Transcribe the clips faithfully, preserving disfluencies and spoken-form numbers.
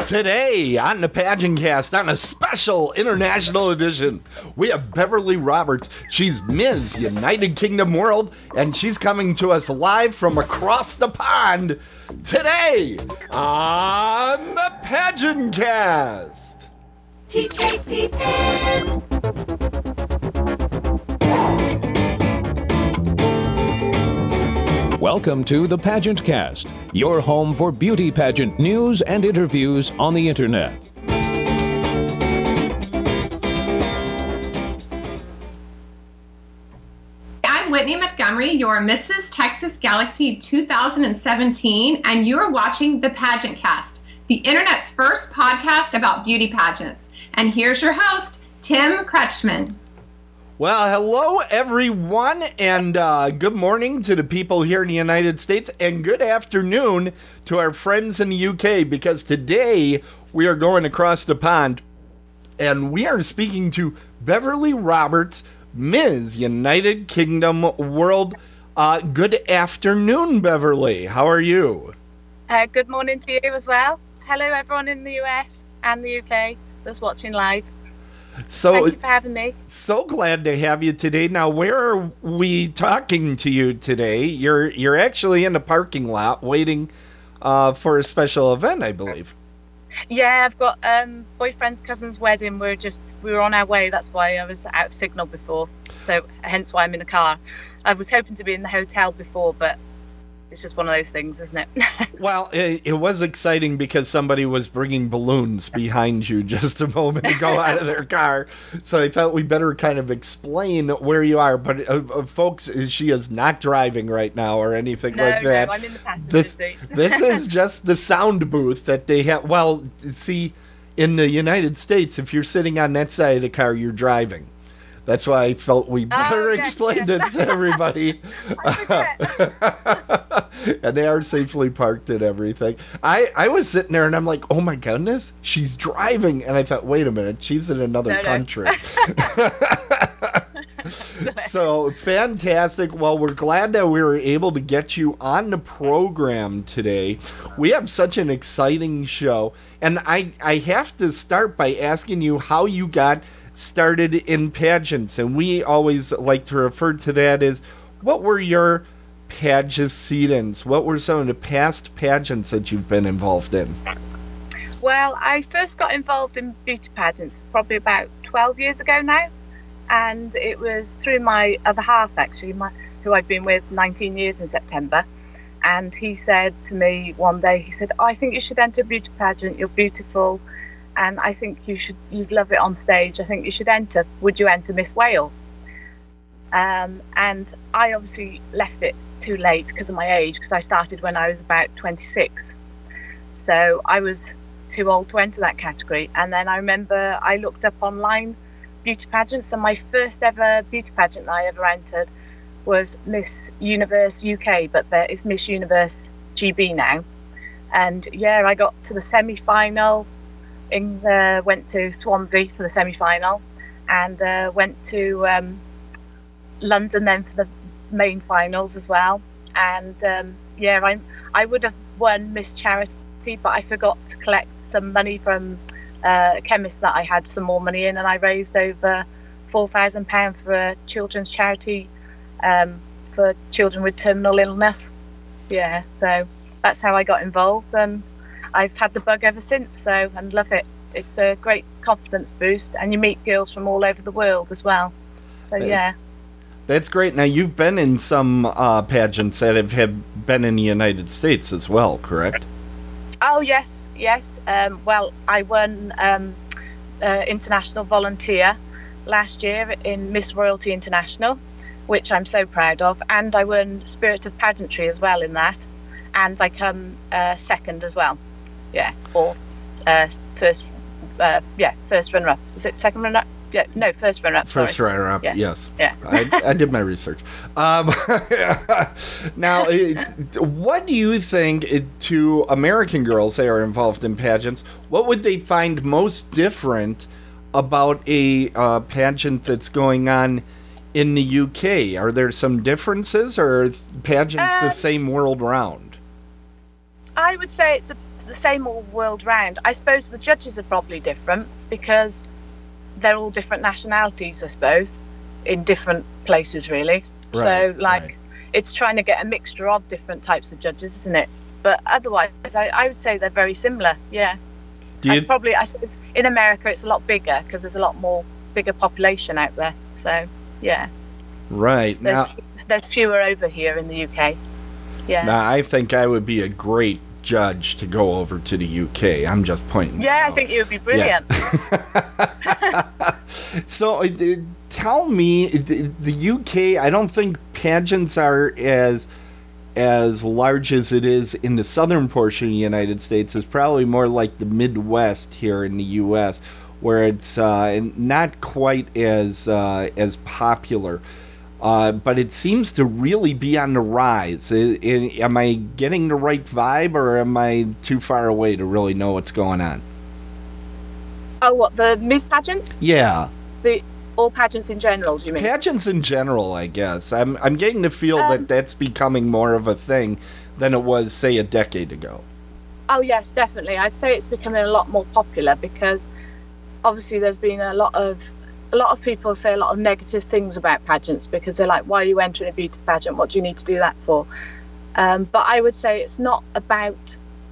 Today on the Pageant Cast, on a special international edition, we have Beverly Roberts. She's Miz United Kingdom World, and she's coming to us live from across the pond today on the Pageant Cast. T K P N. Welcome to the Pageant Cast, your home for beauty pageant news and interviews on the internet. I'm Whitney Montgomery, your Missus Texas Galaxy two thousand seventeen, and you're watching the Pageant Cast, the internet's first podcast about beauty pageants. And here's your host, Tim Kretschmann. Well, hello, everyone, and uh, good morning to the people here in the United States, and good afternoon to our friends in the U K, because today we are going across the pond, and we are speaking to Beverly Roberts, Miz United Kingdom World. Uh, good afternoon, Beverly. How are you? Uh, good morning to you as well. Hello, everyone in the U S and the U K that's watching live. So, Thank you for having me. So glad to have you today. Now, where are we talking to you today? You're you're actually in the parking lot waiting uh, for a special event, I believe. Yeah, I've got um, boyfriend's cousin's wedding. We're just we were on our way. That's why I was out of signal before. So hence why I'm in the car. I was hoping to be in the hotel before, but it's just one of those things, isn't it? Well, it, it was exciting because somebody was bringing balloons behind you just a moment ago out of their car. So I thought we better kind of explain where you are. But uh, uh, folks, she is not driving right now or anything no, like that. No, I'm in the passenger this, seat. This is just the sound booth that they have. Well, see, in the United States, if you're sitting on that side of the car, you're driving. That's why I felt we better oh, yes, explain yes. this to everybody. And they are safely parked and everything. I, I was sitting there and I'm like, oh my goodness, she's driving. And I thought, wait a minute, she's in another no, country. No. So fantastic. Well, we're glad that we were able to get you on the program today. We have such an exciting show. And I, I have to start by asking you how you got started in pageants, and we always like to refer to that as, what were your pageantcedents? What were some of the past pageants that you've been involved in? Well, I first got involved in beauty pageants probably about twelve years ago now, and it was through my other half, actually, my, who I've been with nineteen years in September. And he said to me one day, he said, I think you should enter a beauty pageant, you're beautiful, and I think you should, you'd love it on stage. I think you should enter. Would you enter Miss Wales? Um, and I obviously left it too late because of my age, because I started when I was about twenty-six. So I was too old to enter that category. And then I remember I looked up online beauty pageants, and my first ever beauty pageant that I ever entered was Miss Universe U K, but there is Miss Universe G B now. And yeah, I got to the semi-final. In, uh, went to Swansea for the semi-final, and uh, went to um, London then for the main finals as well. And um, yeah, I I would have won Miss Charity, but I forgot to collect some money from uh, a chemist that I had some more money in, and I raised over four thousand pounds for a children's charity um, for children with terminal illness. Yeah, so that's how I got involved, and I've had the bug ever since, so, and love it. It's a great confidence boost, and you meet girls from all over the world as well. So, yeah. That's great. Now, you've been in some uh, pageants that have, have been in the United States as well, correct? Oh, yes, yes. Um, well, I won um, uh, International Volunteer last year in Miss Royalty International, which I'm so proud of, and I won Spirit of Pageantry as well in that, and I come uh, second as well. Yeah, or uh, first, uh, yeah, first runner-up. Is it second runner-up? Yeah, no, first runner-up. First sorry. runner-up. Yeah. Yes. Yeah. I, I did my research. Um, now, what do you think to American girls that are involved in pageants? What would they find most different about a uh, pageant that's going on in the U K? Are there some differences, or are pageants um, the same world round? I would say it's a the same all world round. I suppose the judges are probably different because they're all different nationalities, I suppose, in different places, really. Right, so, like, right. it's trying to get a mixture of different types of judges, isn't it? But otherwise, I, I would say they're very similar, yeah. Do you, That's probably, I suppose, in America, it's a lot bigger because there's a lot more bigger population out there. So, yeah. right. There's, Now, there's fewer over here in the U K. Yeah. now, I think I would be a great judge to go over to the U K. I'm just pointing. Yeah, it I out. think you would be brilliant. So, uh, tell me, the the U K, I don't think pageants are as as large as it is in the southern portion of the United States. It's probably more like the Midwest here in the U S, where it's uh, not quite as uh, as popular. Uh, but it seems to really be on the rise. I, I, am I getting the right vibe, or am I too far away to really know what's going on? Oh, what, the Miss pageants? Yeah. The all pageants in general, do you mean? Pageants in general, I guess. I'm I'm getting the feel Um, that that's becoming more of a thing than it was, say, a decade ago. Oh, yes, definitely. I'd say it's becoming a lot more popular because obviously there's been a lot of a lot of people say a lot of negative things about pageants because they're like, why are you entering a beauty pageant? What do you need to do that for? Um, but I would say it's not about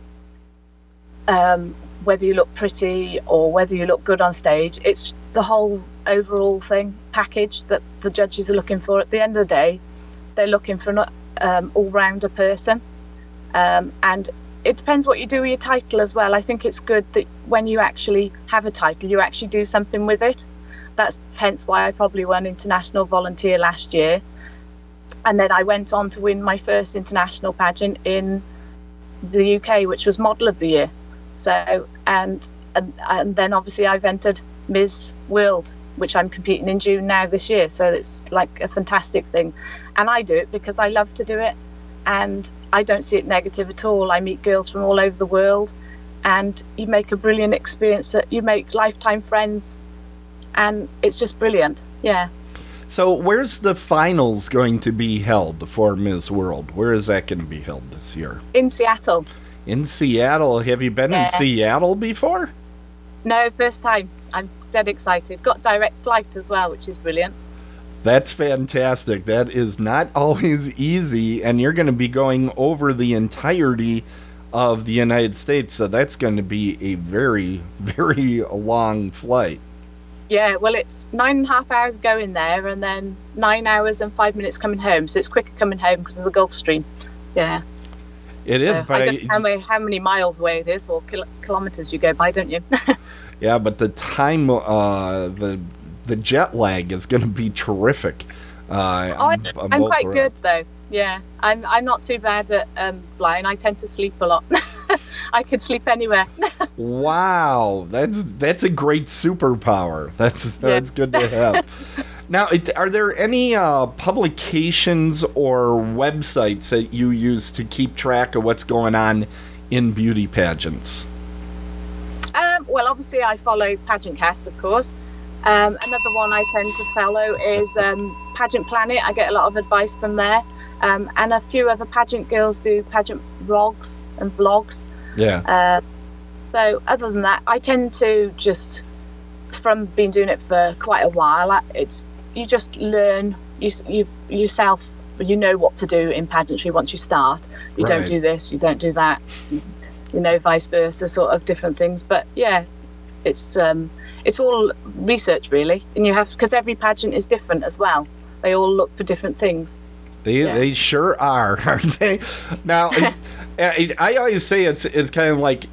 um, whether you look pretty or whether you look good on stage. It's the whole overall thing, package that the judges are looking for. At the end of the day, they're looking for an um, all-rounder person. Um, and it depends what you do with your title as well. I think it's good that when you actually have a title, you actually do something with it. That's hence why I probably won International Volunteer last year. And then I went on to win my first international pageant in the U K, which was Model of the Year. So, and and, and then obviously I've entered Miss World, which I'm competing in June now this year. So it's like a fantastic thing. And I do it because I love to do it. And I don't see it negative at all. I meet girls from all over the world, and you make a brilliant experience. You make lifetime friends, and it's just brilliant. Yeah. So where's the finals going to be held for Miss World? Where is that going to be held this year? In Seattle. In Seattle. Have you been Yeah. in Seattle before? No, first time. I'm dead excited. Got direct flight as well, which is brilliant. That's fantastic. That is not always easy, and you're going to be going over the entirety of the United States, so that's going to be a very, very long flight. Yeah, well, it's nine and a half hours going there, and then nine hours and five minutes coming home. So it's quicker coming home because of the Gulf Stream. Yeah. It is, So but I I, don't know how many, how many miles away it is, or kil- kilometers you go by, don't you? yeah, but the time, uh, the the jet lag is going to be terrific. Uh, Oh, I'm, I'm I'm both quite around. good though. Yeah, I'm I'm not too bad at um, flying. I tend to sleep a lot. I could sleep anywhere. Wow, that's that's a great superpower. That's that's good to have. Now, it, are there any uh, publications or websites that you use to keep track of what's going on in beauty pageants? Um, well, obviously, I follow Pageant Cast, of course. Um, another one I tend to follow is um, Pageant Planet. I get a lot of advice from there. Um, and a few other pageant girls do pageant vlogs and vlogs. Yeah. Uh, so other than that, I tend to just, from being doing it for quite a while, I- it's you just learn you you yourself. You know what to do in pageantry once you start. You Right. don't do this, you don't do that. You know, vice versa, sort of different things. But yeah, it's um, it's all research really, and you have because every pageant is different as well. They all look for different things. They Yeah. they sure are, aren't they? Now, it, I, I always say it's it's kind of like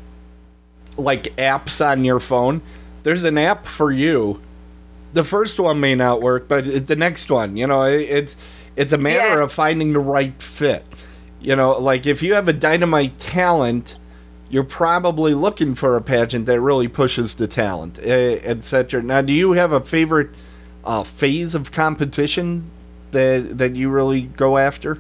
like apps on your phone. There's an app for you. The first one may not work, but it- the next one, you know, it, it's it's a matter Yeah. of finding the right fit. You know, like if you have a dynamite talent, you're probably looking for a pageant that really pushes the talent, et cetera. Now, do you have a favorite uh, phase of competition that that you really go after?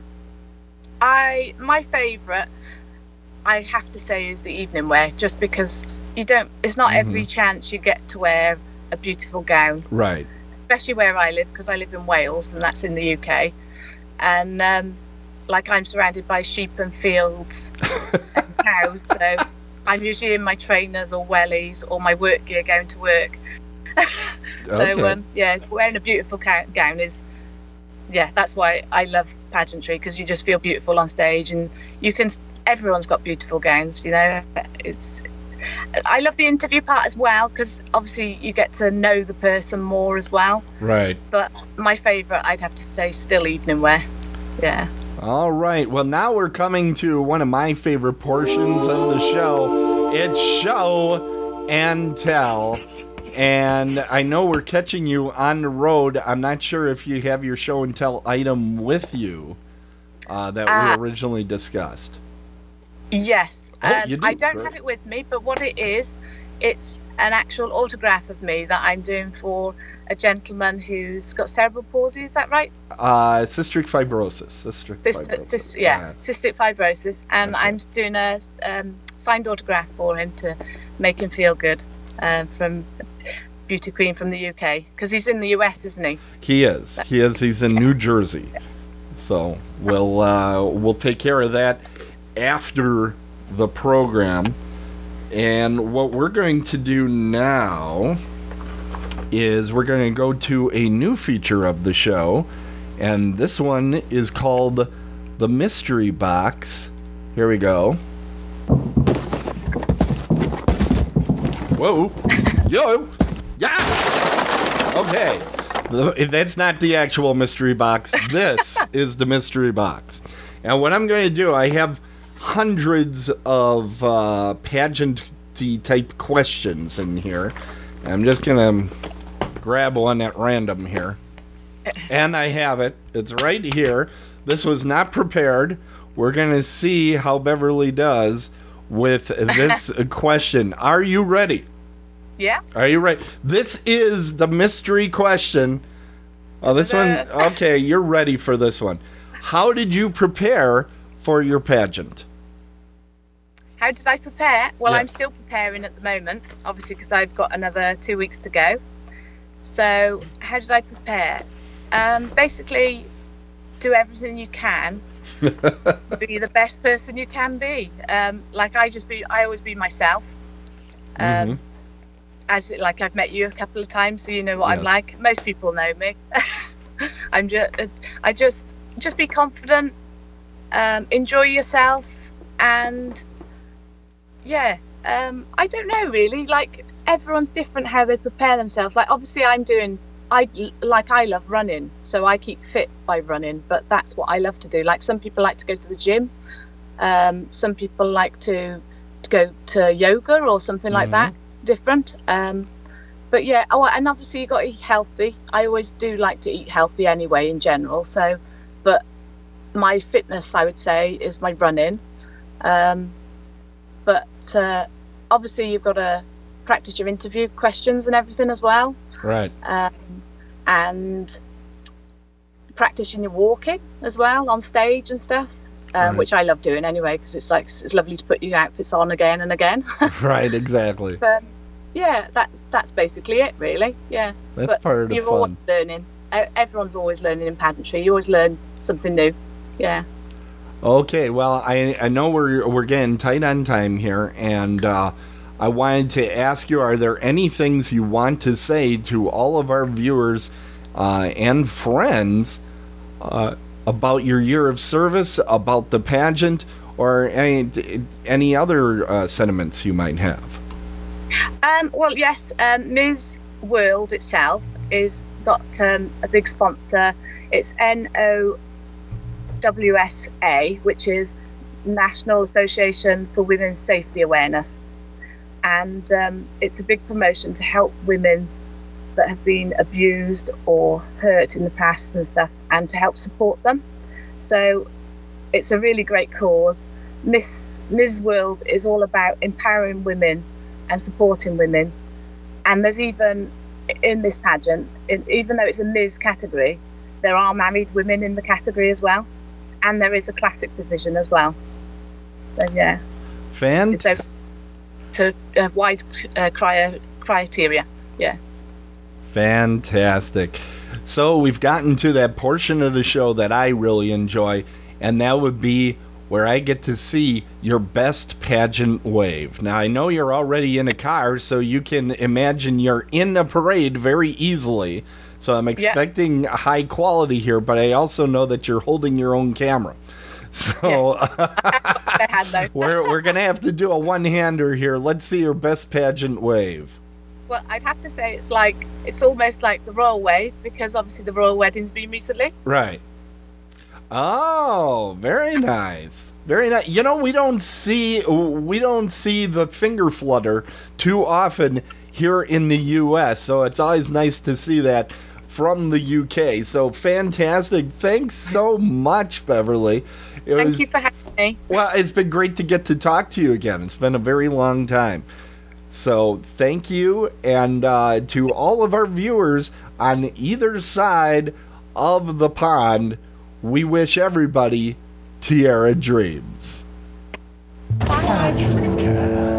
I my favourite, I have to say, is the evening wear, just because you don't. It's not every chance you get to wear a beautiful gown, Right. especially where I live, because I live in Wales and that's in the U K, and um, like I'm surrounded by sheep and fields and cows, so I'm usually in my trainers or wellies or my work gear going to work. so Okay. um, yeah, wearing a beautiful ca- gown is, yeah, that's why I love pageantry, because you just feel beautiful on stage, and you can. Everyone's got beautiful gowns, you know. It's. I love the interview part as well, because obviously you get to know the person more as well. Right. But my favourite, I'd have to say, still evening wear. Yeah. All right. Well, now we're coming to one of my favorite portions of the show. It's show and tell. And I know we're catching you on the road. I'm not sure if you have your show and tell item with you uh, that Uh, we originally discussed. Yes. Oh, um, you do? I don't Great. have it with me, but what it is, it's an actual autograph of me that I'm doing for a gentleman who's got cerebral palsy. Is that right? Uh, cystic fibrosis. Cystic Cystic, fibrosis. cystic, yeah, cystic fibrosis, and Okay. I'm doing a um, signed autograph for him to make him feel good, um, from Beauty Queen from the U K, because he's in the U S, isn't he? He is. He is. He's in New Jersey. So we'll uh, we'll take care of that after the program. And what we're going to do now is we're going to go to a new feature of the show, and this one is called the Mystery Box. Here we go. Whoa. Yo. Yeah. Okay. The- That's not the actual mystery box. This is the mystery box. And what I'm going to do, I have hundreds of uh, pageant-y type questions in here. I'm just going to grab one at random here. And I have it. It's right here. This was not prepared. We're going to see how Beverly does with this question. Are you ready? Yeah. Are you ready? This is the mystery question. Oh, this one. Okay, you're ready for this one. How did you prepare for your pageant? How did I prepare? Well, I'm Yes. still preparing at the moment, obviously, because I've got another two weeks to go. So, how did I prepare? Um, basically, do everything you can. Be the best person you can be. Um, like I just be, I always be myself. Um, Mhm. As like I've met you a couple of times, so you know what Yes. I'm like. Most people know me. I'm just, I just, just be confident. Um, enjoy yourself, and yeah. Um, I don't know really. Like everyone's different how they prepare themselves. Like obviously, I'm doing. I like I love running, so I keep fit by running. But that's what I love to do. Like some people like to go to the gym. Um, some people like to to go to yoga or something like that. Different. Um, but yeah. Oh, and obviously you got to eat healthy. I always do like to eat healthy anyway in general. So, but my fitness, I would say, is my running. Um, but uh, obviously you've got to practice your interview questions and everything as well. Right. Um, and practicing your walking as well on stage and stuff, um, Right. which I love doing anyway, because it's like it's lovely to put your outfits on again and again. Right. Exactly. But yeah, that's that's basically it, really. Yeah. That's but part of the you're fun. always learning. E- Everyone's always learning in pageantry. You always learn something new. Yeah. Okay, well, I I know we're we're getting tight on time here, and uh, I wanted to ask you: are there any things you want to say to all of our viewers uh, and friends uh, about your year of service, about the pageant, or any any other uh, sentiments you might have? Um, well, yes, um, Miz World itself is got um, a big sponsor. It's N O W S A, which is National Association for Women's Safety Awareness, and um, it's a big promotion to help women that have been abused or hurt in the past and stuff, and to help support them. So it's a really great cause. Miss Miz World is all about empowering women and supporting women, and there's even in this pageant, in, even though it's a Miz category, there are married women in the category as well, and there is a classic division as well. So yeah, Fan. it's over to uh, wide uh, cri- criteria. Yeah. Fantastic. So we've gotten to that portion of the show that I really enjoy, and that would be where I get to see your best pageant wave. Now, I know you're already in a car, so you can imagine you're in a parade very easily. So I'm expecting yeah. high quality here, but I also know that you're holding your own camera. So yeah. we're, we're going to have to do a one-hander here. Let's see your best pageant wave. Well, I'd have to say it's like, it's almost like the royal wave, because obviously the royal wedding's been recently. Right. Oh, very nice. Very nice. You know, we don't see we don't see the finger flutter too often here in the U S, so it's always nice to see that from the U K. So fantastic. Thanks so much, Beverly. It Thank was, you for having me. Well, it's been great to get to talk to you again. It's been a very long time. So thank you, and uh, to all of our viewers on either side of the pond, we wish everybody Tiara dreams. Bye.